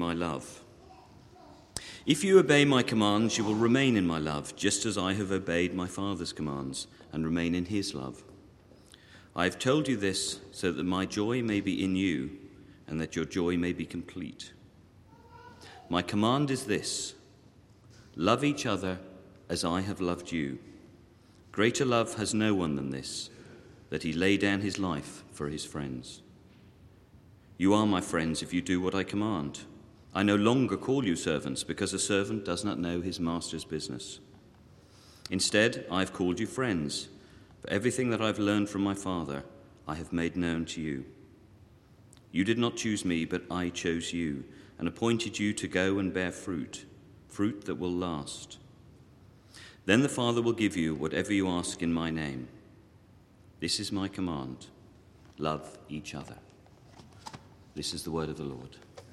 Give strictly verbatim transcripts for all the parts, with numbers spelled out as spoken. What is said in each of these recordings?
my love. If you obey my commands, you will remain in my love, just as I have obeyed my Father's commands and remain in his love. I have told you this so that my joy may be in you and that your joy may be complete. My command is this: love each other as I have loved you. Greater love has no one than this, that he lay down his life for his friends. You are my friends if you do what I command. I no longer call you servants, because a servant does not know his master's business. Instead, I have called you friends, for everything that I've learned from my Father I have made known to you. You did not choose me, but I chose you, and appointed you to go and bear fruit, fruit that will last. Then the Father will give you whatever you ask in my name. This is my command: love each other. This is the word of the Lord.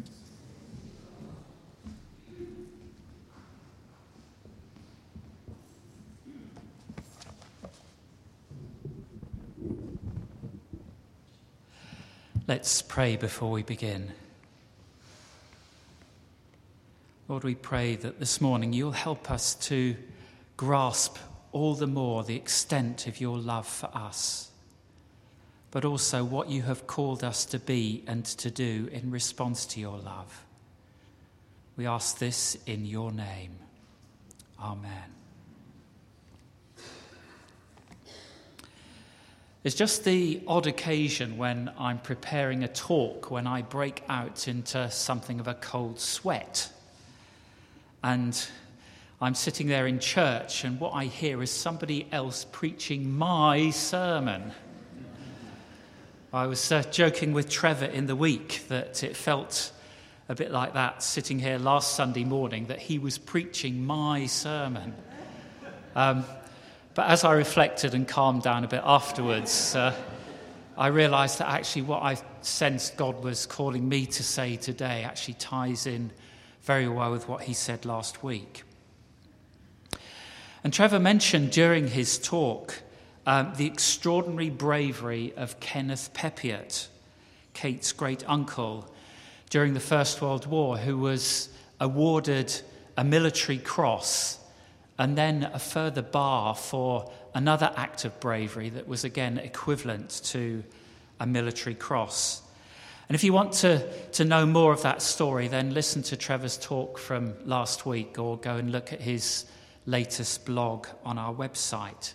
Let's pray before we begin. Lord, we pray that this morning you'll help us to grasp all the more the extent of your love for us, but also what you have called us to be and to do in response to your love. We ask this in your name. Amen. It's just the odd occasion when I'm preparing a talk when I break out into something of a cold sweat. And I'm sitting there in church, and what I hear is somebody else preaching my sermon. I was uh, joking with Trevor in the week that it felt a bit like that sitting here last Sunday morning, that he was preaching my sermon. Um, but as I reflected and calmed down a bit afterwards, uh, I realised that actually what I sensed God was calling me to say today actually ties in very well with what he said last week. And Trevor mentioned during his talk um, the extraordinary bravery of Kenneth Pepiot, Kate's great-uncle, during the First World War, who was awarded a military cross and then a further bar for another act of bravery that was again equivalent to a military cross. And if you want to, to know more of that story, then listen to Trevor's talk from last week or go and look at his latest blog on our website.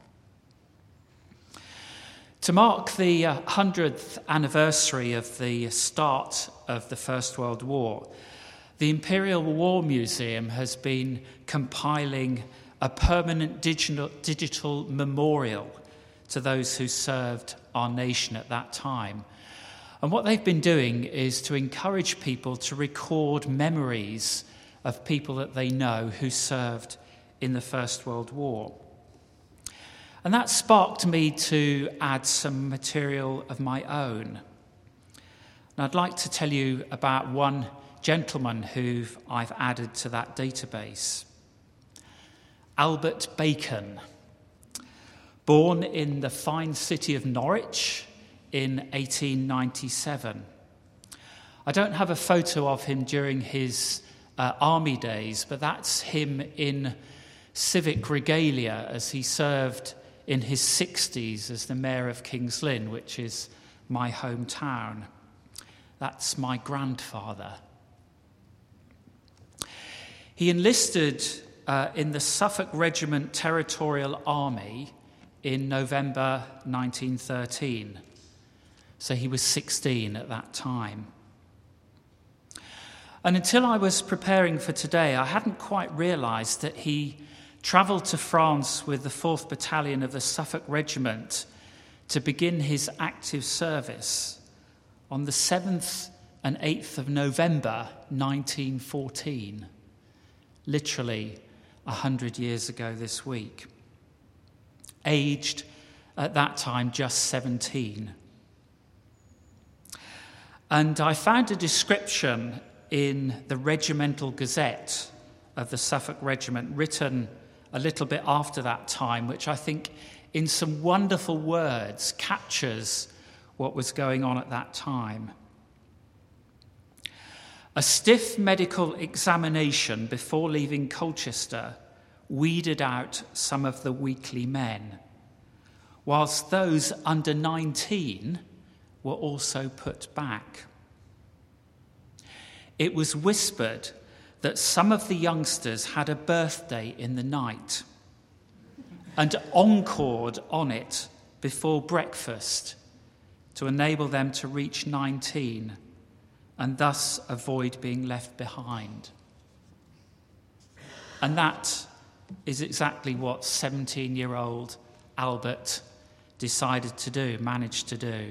To mark the uh, hundredth anniversary of the start of the First World War, the Imperial War Museum has been compiling a permanent digital, digital memorial to those who served our nation at that time. And what they've been doing is to encourage people to record memories of people that they know who served in the First World War. And that sparked me to add some material of my own. And I'd like to tell you about one gentleman who I've added to that database. Albert Bacon, born in the fine city of Norwich in eighteen ninety-seven. I don't have a photo of him during his uh, army days, but that's him in civic regalia as he served in his sixties as the mayor of King's Lynn, which is my hometown. That's my grandfather. He enlisted uh, in the Suffolk Regiment Territorial Army in November nineteen thirteen. So he was sixteen at that time. And until I was preparing for today, I hadn't quite realised that he travelled to France with the fourth Battalion of the Suffolk Regiment to begin his active service on the seventh and eighth of November nineteen fourteen, literally a hundred years ago this week, aged at that time just seventeen. And I found a description in the Regimental Gazette of the Suffolk Regiment, written a little bit after that time, which I think in some wonderful words captures what was going on at that time. A stiff medical examination before leaving Colchester weeded out some of the weakly men, whilst those under nineteen were also put back. It was whispered that some of the youngsters had a birthday in the night and encored on it before breakfast to enable them to reach nineteen and thus avoid being left behind. And that is exactly what seventeen-year-old Albert decided to do, managed to do.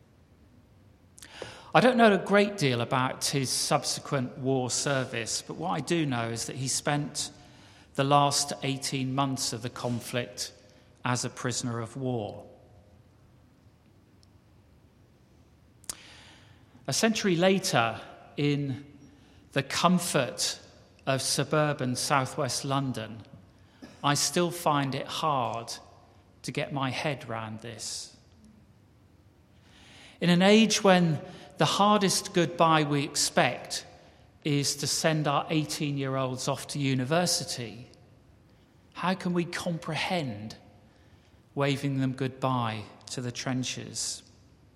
I don't know a great deal about his subsequent war service, but what I do know is that he spent the last eighteen months of the conflict as a prisoner of war. A century later, in the comfort of suburban southwest London, I still find it hard to get my head round this. In an age when the hardest goodbye we expect is to send our eighteen-year-olds off to university, how can we comprehend waving them goodbye to the trenches?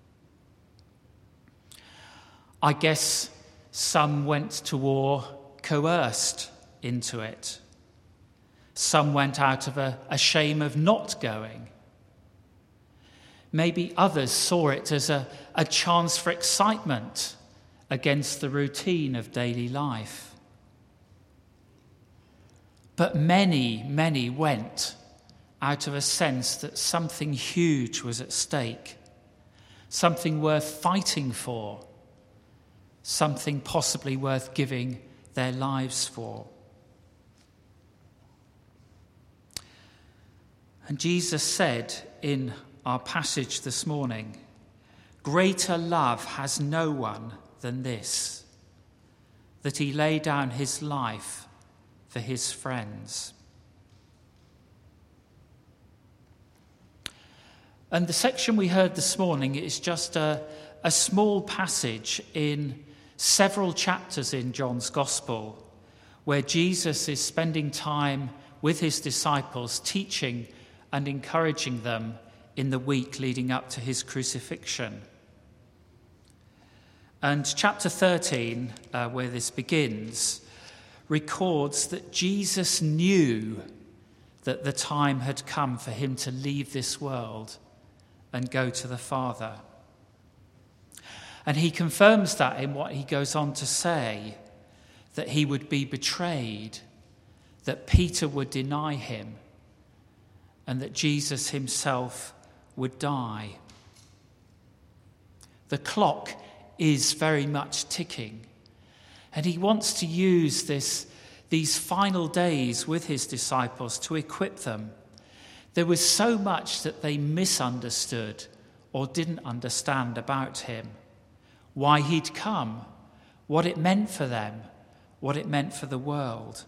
I guess some went to war coerced into it. Some went out of a, a shame of not going. Maybe others saw it as a, a chance for excitement against the routine of daily life. But many, many went out of a sense that something huge was at stake, something worth fighting for, something possibly worth giving their lives for. And Jesus said in our passage this morning, "Greater love has no one than this, that he lay down his life for his friends." And the section we heard this morning is just a, a small passage in several chapters in John's Gospel, where Jesus is spending time with his disciples, teaching and encouraging them in the week leading up to his crucifixion. And chapter thirteen, uh, where this begins, records that Jesus knew that the time had come for him to leave this world and go to the Father. And he confirms that in what he goes on to say, that he would be betrayed, that Peter would deny him, and that Jesus himself would die. The clock is very much ticking, and he wants to use this, these final days with his disciples to equip them. There was so much that they misunderstood or didn't understand about him. Why he'd come, what it meant for them, what it meant for the world.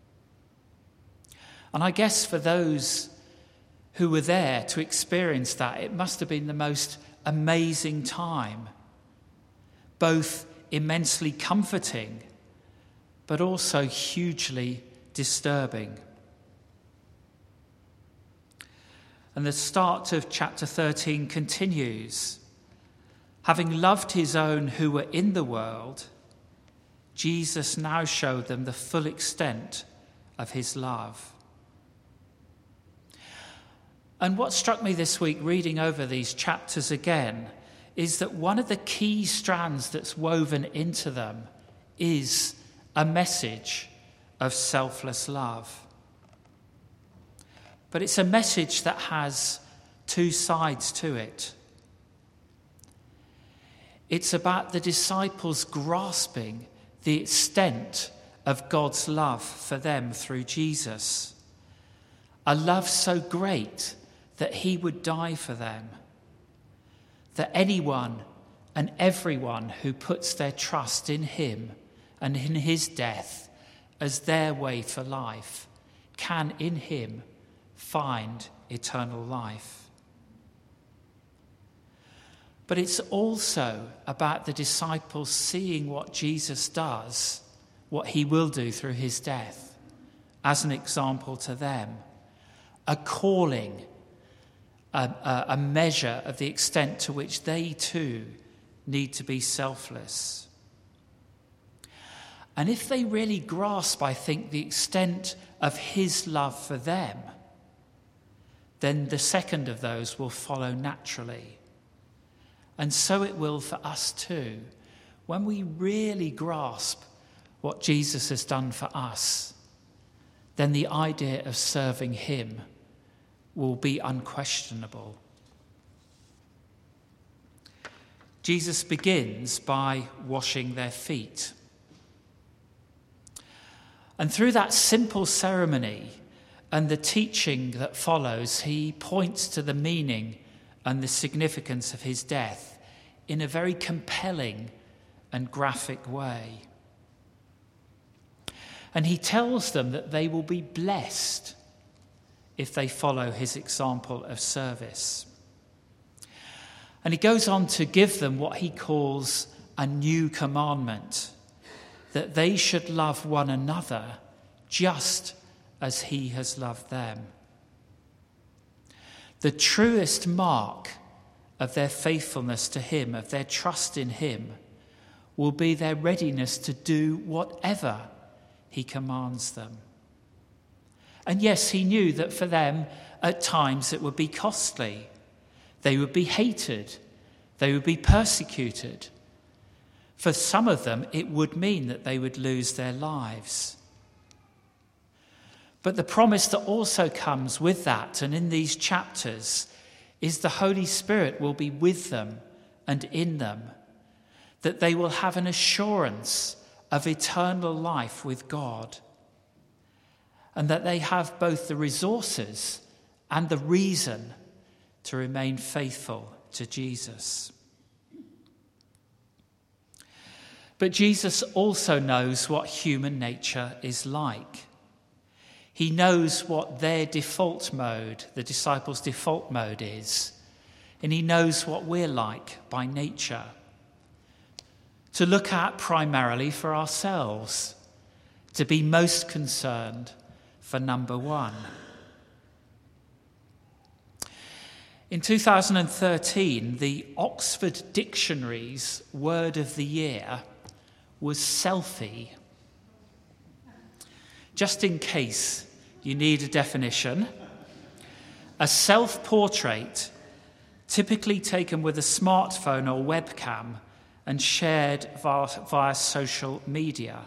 And I guess for those who were there to experience that, it must have been the most amazing time, both immensely comforting, but also hugely disturbing. And the start of chapter thirteen continues. Having loved his own who were in the world, Jesus now showed them the full extent of his love. And what struck me this week, reading over these chapters again, is that one of the key strands that's woven into them is a message of selfless love. But it's a message that has two sides to it. It's about the disciples grasping the extent of God's love for them through Jesus. A love so great that he would die for them. That anyone and everyone who puts their trust in him and in his death as their way for life can in him find eternal life. But it's also about the disciples seeing what Jesus does, what he will do through his death, as an example to them, a calling, a, a, a measure of the extent to which they too need to be selfless. And if they really grasp, I think, the extent of his love for them, then the second of those will follow naturally. And so it will for us too. When we really grasp what Jesus has done for us, then the idea of serving him will be unquestionable. Jesus begins by washing their feet. And through that simple ceremony and the teaching that follows, he points to the meaning and the significance of his death in a very compelling and graphic way. And he tells them that they will be blessed if they follow his example of service. And he goes on to give them what he calls a new commandment, that they should love one another just as he has loved them. The truest mark of their faithfulness to him, of their trust in him, will be their readiness to do whatever he commands them. And yes, he knew that for them, at times it would be costly. They would be hated. They would be persecuted. For some of them, it would mean that they would lose their lives. But the promise that also comes with that, and in these chapters, is the Holy Spirit will be with them and in them, that they will have an assurance of eternal life with God, and that they have both the resources and the reason to remain faithful to Jesus. But Jesus also knows what human nature is like. He knows what their default mode, the disciples' default mode is, and he knows what we're like by nature. To look at primarily for ourselves, to be most concerned for number one. In two thousand thirteen, the Oxford Dictionary's word of the year was selfie. Just in case you need a definition, a self-portrait typically taken with a smartphone or webcam and shared via, via social media.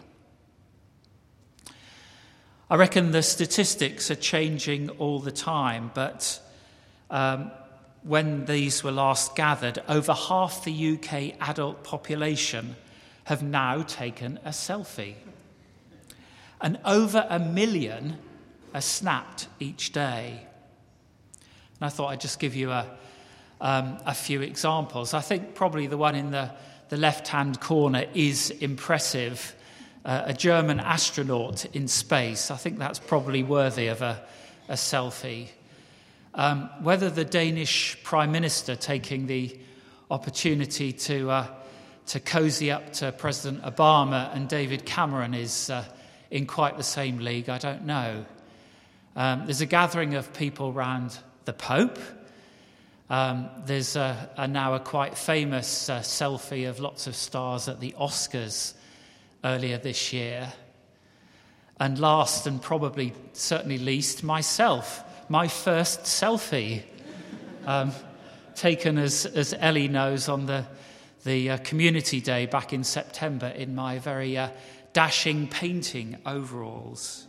I reckon the statistics are changing all the time, but um, when these were last gathered, over half the U K adult population have now taken a selfie. And over a million are snapped each day. And I thought I'd just give you a, um, a few examples. I think probably the one in the, the left-hand corner is impressive. Uh, a German astronaut in space. I think that's probably worthy of a, a selfie. Um, whether the Danish Prime Minister taking the opportunity to uh, to cozy up to President Obama and David Cameron is uh, in quite the same league, I don't know. Um, there's a gathering of people around the Pope. Um, there's a, a now a quite famous uh, selfie of lots of stars at the Oscars earlier this year. And last, and probably certainly least, myself, my first selfie, um, taken as, as Ellie knows on the, the uh, community day back in September in my very uh, dashing painting overalls.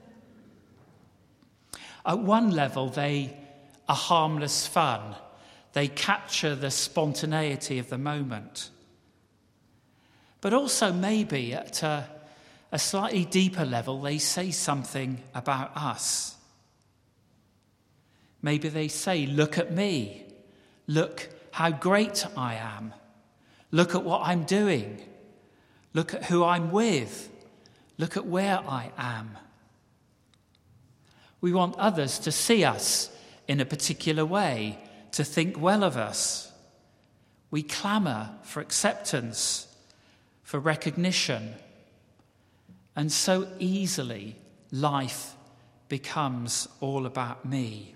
At one level, they are harmless fun. They capture the spontaneity of the moment. But also maybe at a, a slightly deeper level, they say something about us. Maybe they say, look at me. Look how great I am. Look at what I'm doing. Look at who I'm with. Look at where I am. We want others to see us in a particular way, to think well of us. We clamour for acceptance, for recognition, and so easily life becomes all about me.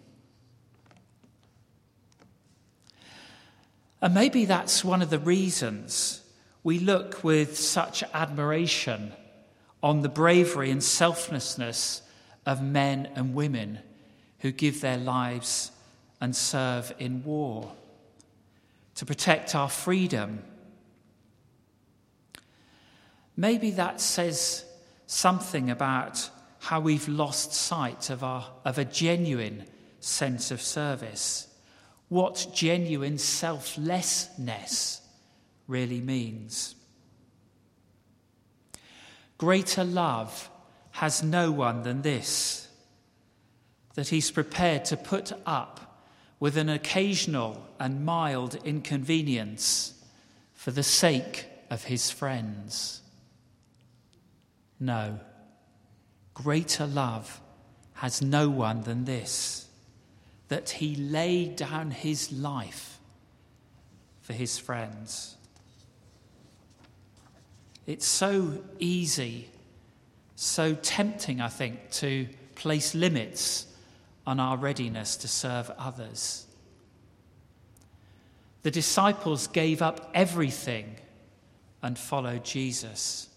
And maybe that's one of the reasons we look with such admiration on the bravery and selflessness of men and women who give their lives and serve in war to protect our freedom. Maybe that says something about how we've lost sight of our of a genuine sense of service, what genuine selflessness really means. Greater love has no one than this, that he's prepared to put up with an occasional and mild inconvenience for the sake of his friends. No, greater love has no one than this, that he laid down his life for his friends. It's so easy, so tempting, I think, to place limits on our readiness to serve others. The disciples gave up everything and followed Jesus.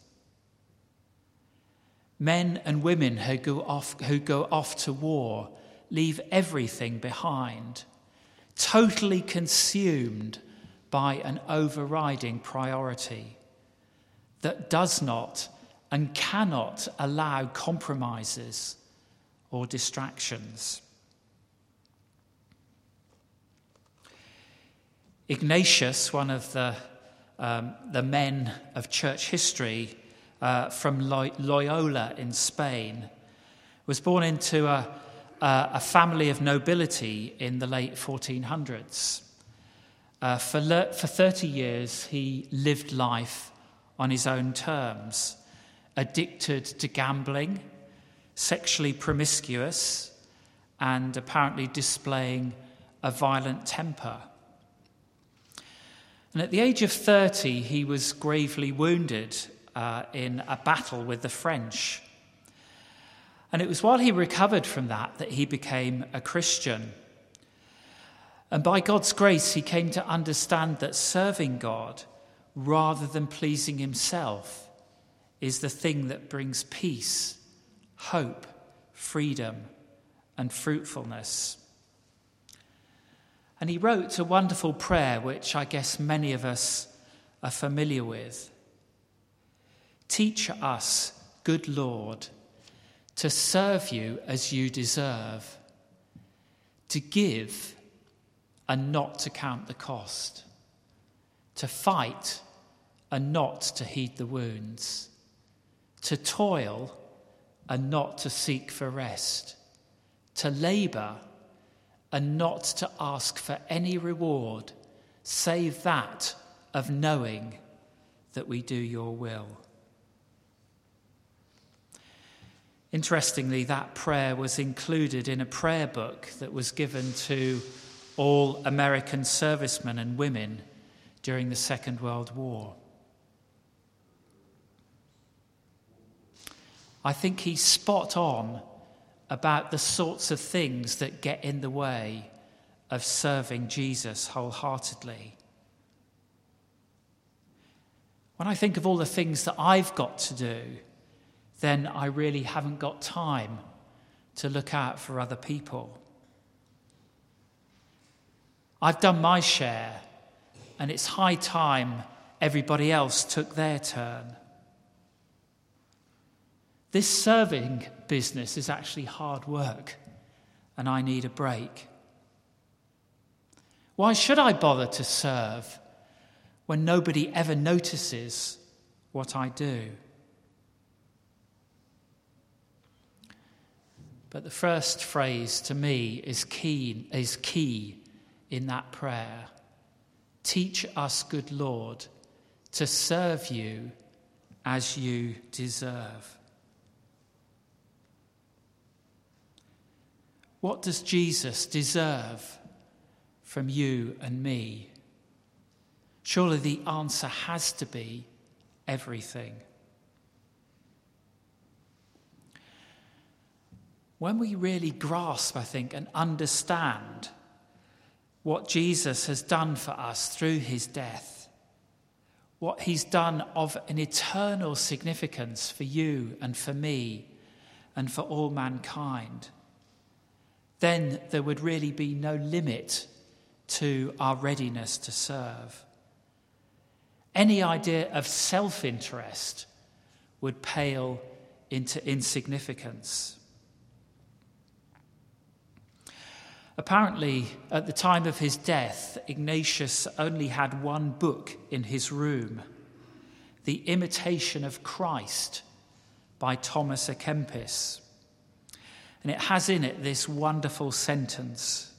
Men and women who go off, who go off to war leave everything behind, totally consumed by an overriding priority that does not and cannot allow compromises or distractions. Ignatius, one of the, um, the men of church history uh, from Loyola in Spain, was born into a, a, a family of nobility in the late fourteen hundreds. Uh, for, le- for thirty years, he lived life on his own terms, addicted to gambling, sexually promiscuous, and apparently displaying a violent temper. And at the age of thirty, he was gravely wounded uh, in a battle with the French. And it was while he recovered from that that he became a Christian. And by God's grace, he came to understand that serving God, rather than pleasing himself, is the thing that brings peace, hope, freedom, and fruitfulness. And he wrote a wonderful prayer, which I guess many of us are familiar with. Teach us, good Lord, to serve you as you deserve, to give and not to count the cost, to fight and not to heed the wounds, to toil and not to seek for rest, to labour and not to ask for any reward save that of knowing that we do your will. Interestingly, that prayer was included in a prayer book that was given to all American servicemen and women during the Second World War. I think he's spot on about the sorts of things that get in the way of serving Jesus wholeheartedly. When I think of all the things that I've got to do, then I really haven't got time to look out for other people. I've done my share, and it's high time everybody else took their turn. This serving business is actually hard work, and I need a break. Why should I bother to serve when nobody ever notices what I do? But the first phrase to me is key, is key in that prayer. Teach us, good Lord, to serve you as you deserve. What does Jesus deserve from you and me? Surely the answer has to be everything. When we really grasp, I think, and understand what Jesus has done for us through his death, what he's done of an eternal significance for you and for me and for all mankind, then there would really be no limit to our readiness to serve. Any idea of self-interest would pale into insignificance. Apparently, at the time of his death, Ignatius only had one book in his room, The Imitation of Christ by Thomas à Kempis. And it has in it this wonderful sentence: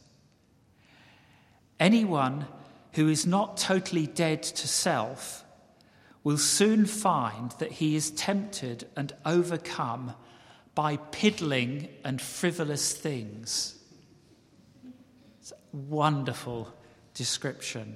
anyone who is not totally dead to self will soon find that he is tempted and overcome by piddling and frivolous things. It's a wonderful description.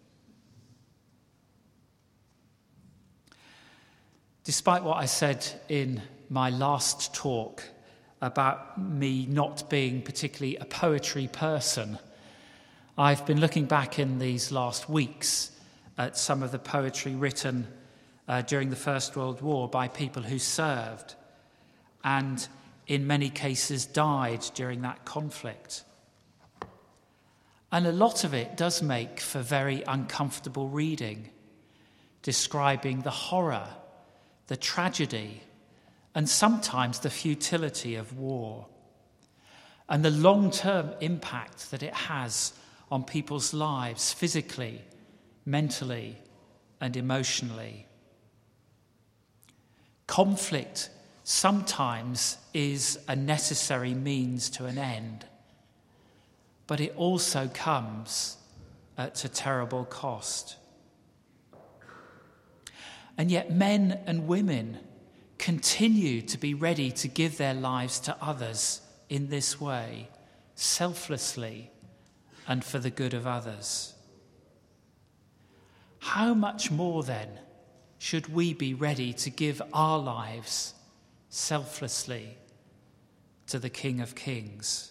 Despite what I said in my last talk about me not being particularly a poetry person, I've been looking back in these last weeks at some of the poetry written uh, during the First World War by people who served and in many cases died during that conflict. And a lot of it does make for very uncomfortable reading, describing the horror, the tragedy, and sometimes the futility of war, and the long-term impact that it has on people's lives physically, mentally, and emotionally. Conflict sometimes is a necessary means to an end, but it also comes at a terrible cost. And yet men and women continue to be ready to give their lives to others in this way, selflessly and for the good of others. How much more then should we be ready to give our lives selflessly to the King of Kings?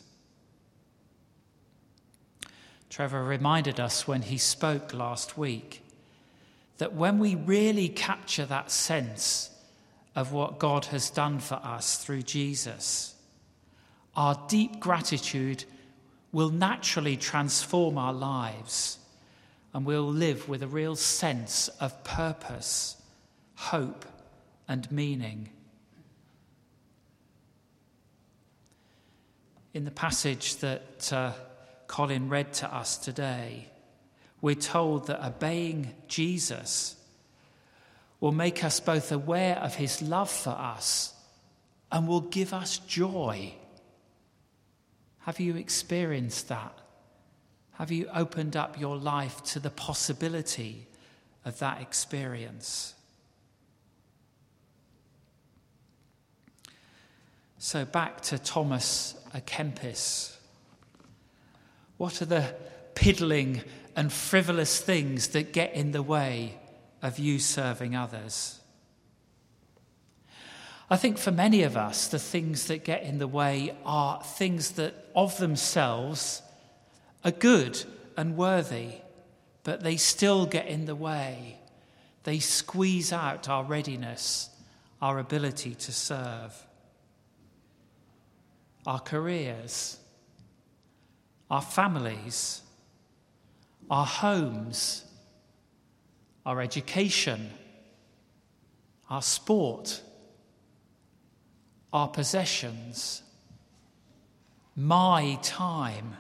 Trevor reminded us when he spoke last week that when we really capture that sense of what God has done for us through Jesus, our deep gratitude will naturally transform our lives, and we'll live with a real sense of purpose, hope, and meaning. In the passage that uh, Colin read to us today, we're told that obeying Jesus will make us both aware of his love for us and will give us joy. Have you experienced that? Have you opened up your life to the possibility of that experience? So back to Thomas à Kempis. What are the piddling and frivolous things that get in the way of you serving others? I think for many of us, the things that get in the way are things that of themselves are good and worthy, but they still get in the way. They squeeze out our readiness, our ability to serve. Our careers, our families, our homes, our education, our sport, our possessions, my time.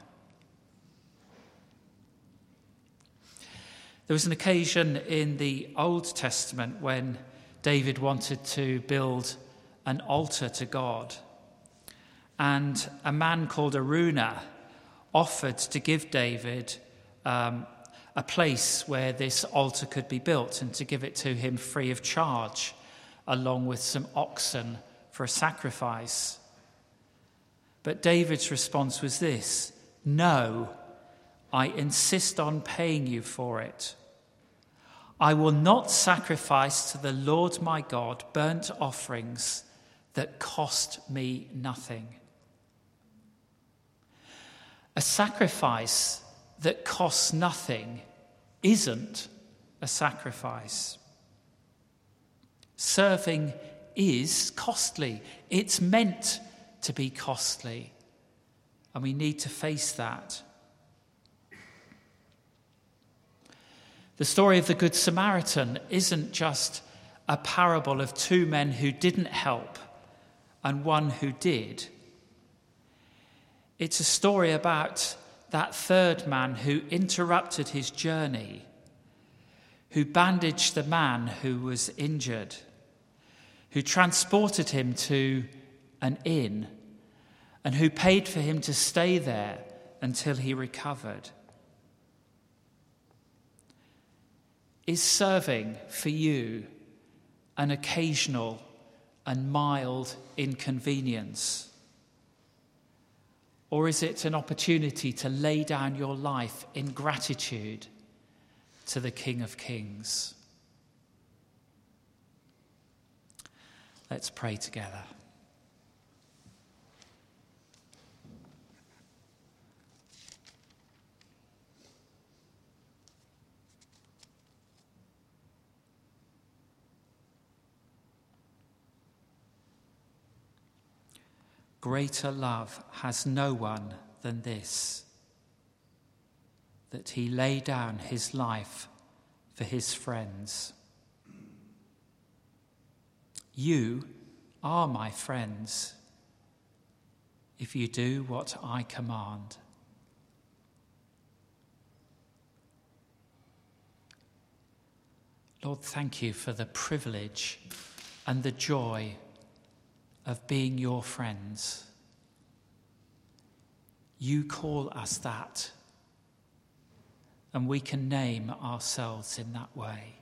There was an occasion in the Old Testament when David wanted to build an altar to God, and a man called Araunah offered to give David um, a place where this altar could be built and to give it to him free of charge, along with some oxen for a sacrifice. But David's response was this: no, I insist on paying you for it. I will not sacrifice to the Lord my God burnt offerings that cost me nothing. A sacrifice that costs nothing isn't a sacrifice. Serving is costly. It's meant to be costly. And we need to face that. The story of the Good Samaritan isn't just a parable of two men who didn't help and one who did. It's a story about that third man who interrupted his journey, who bandaged the man who was injured, who transported him to an inn, and who paid for him to stay there until he recovered. Is serving for you an occasional and mild inconvenience? Or is it an opportunity to lay down your life in gratitude to the King of Kings? Let's pray together. Greater love has no one than this, that he lay down his life for his friends. You are my friends if you do what I command. Lord, thank you for the privilege and the joy of being your friends. You call us that, and we can name ourselves in that way.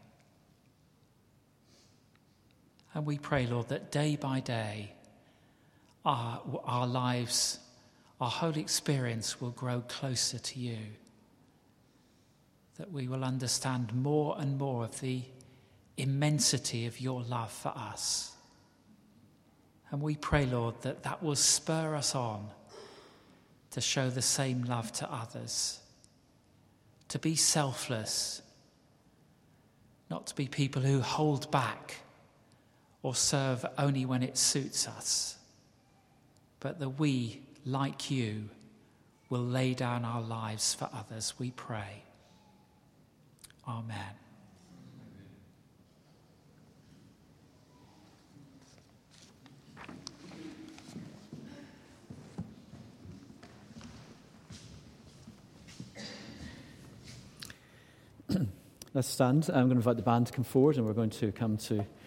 And we pray, Lord, that day by day our, our lives, our whole experience will grow closer to you, that we will understand more and more of the immensity of your love for us. And we pray, Lord, that that will spur us on to show the same love to others, to be selfless, not to be people who hold back or serve only when it suits us, but that we, like you, will lay down our lives for others, we pray. Amen. Let's stand. I'm going to invite the band to come forward, and we're going to come to